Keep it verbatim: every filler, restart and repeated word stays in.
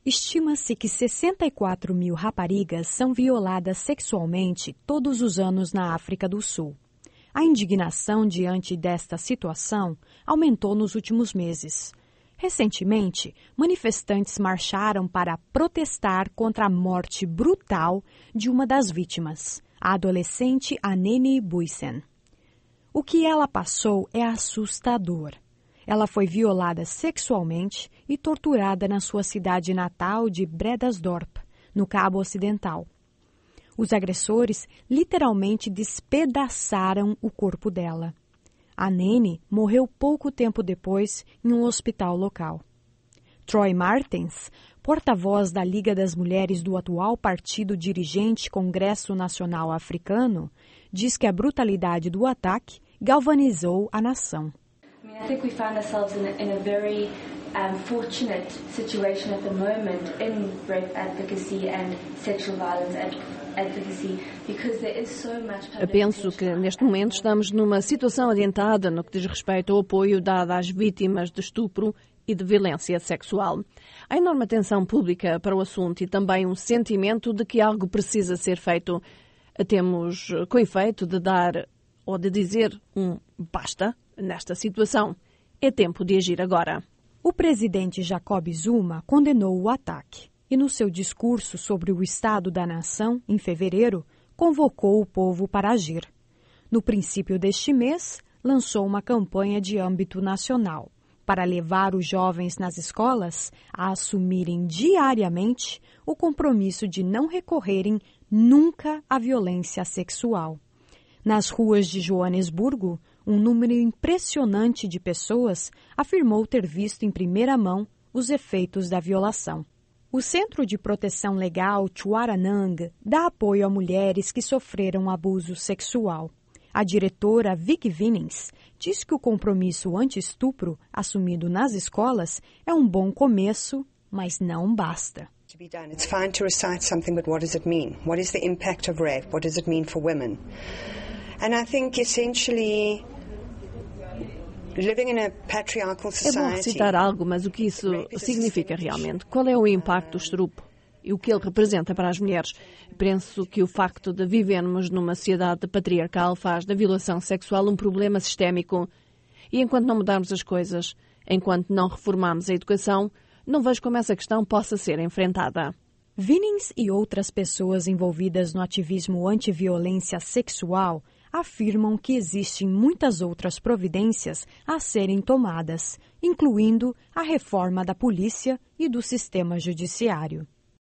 Estima-se que sessenta e quatro mil raparigas são violadas sexualmente todos os anos na África do Sul. A indignação diante desta situação aumentou nos últimos meses. Recentemente, manifestantes marcharam para protestar contra a morte brutal de uma das vítimas, a adolescente Anene Booysen. O que ela passou é assustador. Ela foi violada sexualmente e torturada na sua cidade natal de Bredasdorp, no Cabo Ocidental. Os agressores literalmente despedaçaram o corpo dela. A Nene morreu pouco tempo depois em um hospital local. Troy Martens, porta-voz da Liga das Mulheres do atual partido dirigente Congresso Nacional Africano, diz que a brutalidade do ataque galvanizou a nação. I think we find ourselves in a, in a very um, fortunate situation at the moment in rape advocacy and sexual violence advocacy because there is so much public Penso que neste momento estamos numa situação adiantada no que diz respeito ao apoio dado às vítimas de estupro e de violência sexual. Há enorme atenção pública para o assunto e também um sentimento de que algo precisa ser feito. Temos com efeito de dar ou de dizer um basta nesta situação. É tempo de agir agora. O presidente Jacob Zuma condenou o ataque e, no seu discurso sobre o estado da nação, em fevereiro, convocou o povo para agir. No princípio deste mês, lançou uma campanha de âmbito nacional para levar os jovens nas escolas a assumirem diariamente o compromisso de não recorrerem nunca à violência sexual. Nas ruas de Joanesburgo, um número impressionante de pessoas afirmou ter visto em primeira mão os efeitos da violação. O Centro de Proteção Legal Chuaranang dá apoio a mulheres que sofreram abuso sexual. A diretora Vicky Vinings diz que o compromisso anti-estupro assumido nas escolas é um bom começo, mas não basta. To be done. It's fine to recite something, but what does it mean? What is the impact of rape? What does it mean for women? And I think essentially living in a patriarchal society. É bom recitar algo, mas o que isso significa realmente? Qual é o impacto do estupro e o que ele representa para as mulheres? Penso que o facto de vivermos numa sociedade patriarcal faz da violação sexual um problema sistémico. E enquanto não mudarmos as coisas, enquanto não reformarmos a educação, não vejo como essa questão possa ser enfrentada. Vinings e outras pessoas envolvidas no ativismo anti-violência sexual afirmam que existem muitas outras providências a serem tomadas, incluindo a reforma da polícia e do sistema judiciário.